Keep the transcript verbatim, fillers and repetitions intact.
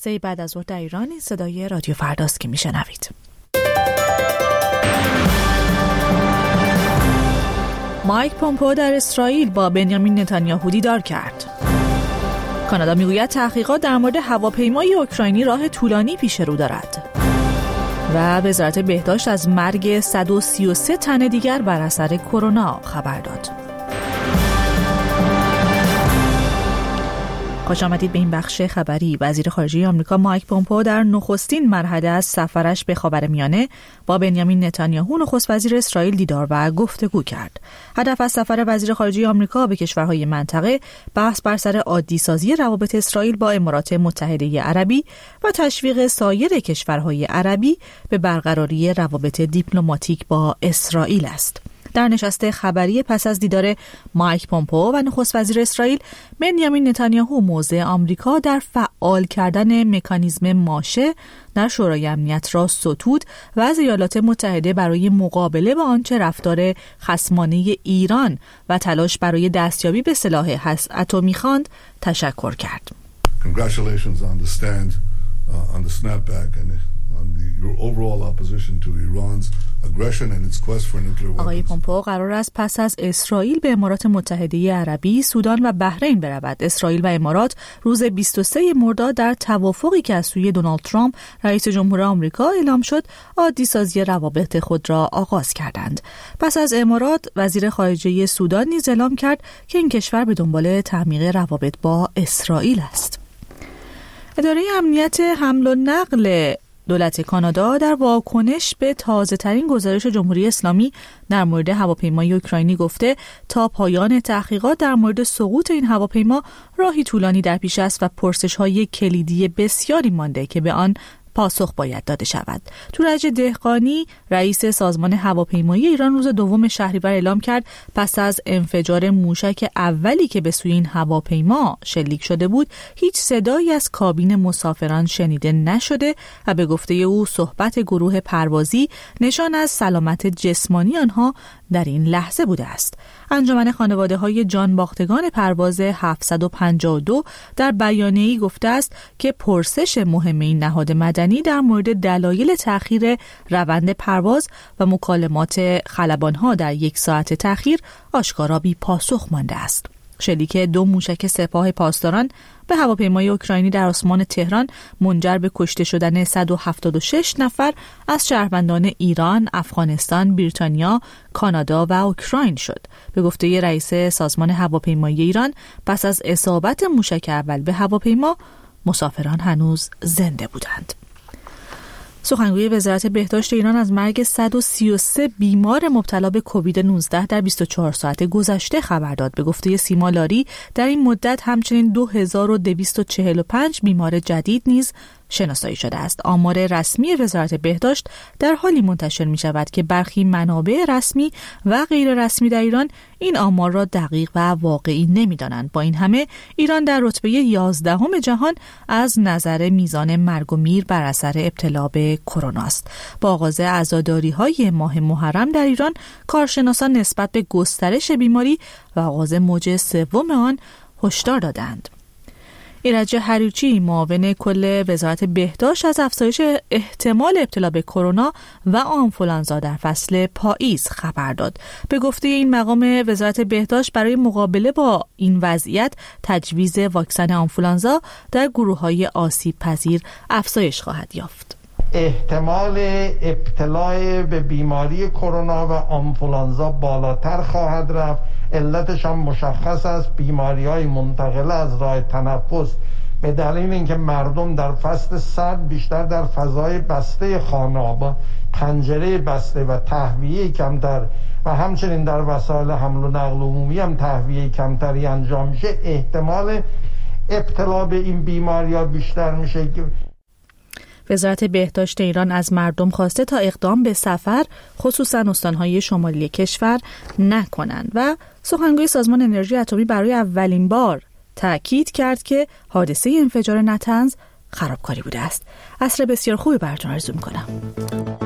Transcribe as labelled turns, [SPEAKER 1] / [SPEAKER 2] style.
[SPEAKER 1] سه بعد از ظهر در ایران. این صدای رادیو فرداست که میشنوید. مایک پومپئو در اسرائیل با بنیامین نتانیاهو دیدار کرد. کانادا میگوید تحقیقات در مورد هواپیمای اوکراینی راه طولانی پیش رو دارد. و وزارت بهداشت از مرگ صد و سی و سه تن دیگر بر اثر کرونا خبر داد. خوش آمدید به این بخش خبری. وزیر خارجه آمریکا مایک پومپئو در نخستین مرحله از سفرش به خاورمیانه با بنیامین نتانیاهو نخست وزیر اسرائیل دیدار و گفتگو کرد. هدف از سفر وزیر خارجه آمریکا به کشورهای منطقه بحث بر سر عادی سازی روابط اسرائیل با امارات متحده عربی و تشویق سایر کشورهای عربی به برقراری روابط دیپلماتیک با اسرائیل است. در نشست خبری پس از دیدار مایک پومپئو و نخست وزیر اسرائیل بنیامین نتانیاهو موضع آمریکا در فعال کردن مکانیزم ماشه در شورای امنیت را ستود و از ایالات متحده برای مقابله با آنچه رفتار خصمانه ایران و تلاش برای دستیابی به سلاح اتمی خواند تشکر کرد.
[SPEAKER 2] Congratulations on the stand, uh, on the snapback and on the, your overall opposition to Iran's aggression and its quest for nuclear weapons.
[SPEAKER 1] آقای پومپئو قرار است پس از اسرائیل به امارات متحده عربی، سودان و بحرین برود. اسرائیل و امارات روز بیست و سوم مرداد در توافقی که از سوی دونالد ترامپ رئیس جمهور آمریکا اعلام شد، عادی سازی روابط خود را آغاز کردند. پس از امارات، وزیر خارجه سودان نیز اعلام کرد که این کشور به دنبال تعمیق روابط با اسرائیل است. اداره امنیت حمل و نقل دولت کانادا در واکنش به تازه‌ترین گزارش جمهوری اسلامی در مورد هواپیمای اوکراینی گفته تا پایان تحقیقات در مورد سقوط این هواپیما راهی طولانی در پیش است و پرسش‌های کلیدی بسیاری مانده که به آن پاسخ باید داده شود. تورج دهقانی، رئیس سازمان هواپیمایی ایران، روز دوم شهریور اعلام کرد پس از انفجار موشک اولی که به سوی این هواپیما شلیک شده بود، هیچ صدایی از کابین مسافران شنیده نشده و به گفته او صحبت گروه پروازی نشان از سلامت جسمانی آنها در این لحظه بوده است. انجمن خانواده‌های جان باختگان پرواز هفتصد و پنجاه و دو در بیانیه‌ای گفته است که پرسش مهم این نهاد مدنی در مورد دلایل تأخیر روند پرواز و مکالمات خلبان‌ها در یک ساعت تأخیر آشکارا بی پاسخ مانده است. شلیک دو موشک سپاه پاسداران به هواپیمای اوکراینی در آسمان تهران منجر به کشته شدن صد و هفتاد و شش نفر از شهروندان ایران، افغانستان، بریتانیا، کانادا و اوکراین شد. به گفته رئیس سازمان هواپیمایی ایران، پس از اصابت موشک اول به هواپیما، مسافران هنوز زنده بودند. سخنگوی وزارت بهداشت ایران از مرگ صد و سی و سه بیمار مبتلا به کووید نوزده در بیست و چهار ساعت گذشته خبر داد. به گفته سیما لاری، در این مدت همچنین دو هزار و دویست و چهل و پنج بیمار جدید نیز شناسایی شده است. آمار رسمی وزارت بهداشت در حالی منتشر می شود که برخی منابع رسمی و غیر رسمی در ایران این آمار را دقیق و واقعی نمی دانند. با این همه ایران در رتبه یازدهم جهان از نظر میزان مرگ و میر بر اثر ابتلا به کرونا است. با آغاز عزاداری‌های ماه محرم در ایران، کارشناسان نسبت به گسترش بیماری و آغاز موج سوم آن هشدار دادند. ایرج هریچی، معاون کل وزارت بهداشت، از افزایش احتمال ابتلا به کرونا و آنفولانزا در فصل پاییز خبر داد. به گفته این مقام، وزارت بهداشت برای مقابله با این وضعیت تجویز واکسن آنفولانزا در گروه‌های آسیب پذیر افزایش خواهد یافت.
[SPEAKER 3] احتمال ابتلا به بیماری کرونا و آنفولانزا بالاتر خواهد رفت. علتش هم مشخص است، بیماری‌های منتقله از راه تنفس، به دلیل اینکه مردم در فصل سرد بیشتر در فضای بسته خانه با پنجره بسته و تهویه کمتر و همچنین در وسایل حمل و نقل عمومی هم تهویه کمتری انجام میشه، احتمال ابتلا به این بیماری‌ها بیشتر میشه.
[SPEAKER 1] وزارت بهداشت ایران از مردم خواسته تا اقدام به سفر خصوصا استانهای شمالی کشور نکنند و سخنگوی سازمان انرژی اتمی برای اولین بار تأکید کرد که حادثه انفجار نتنز خرابکاری بوده است. عصر بسیار خوبی براتون آرزو می‌کنم.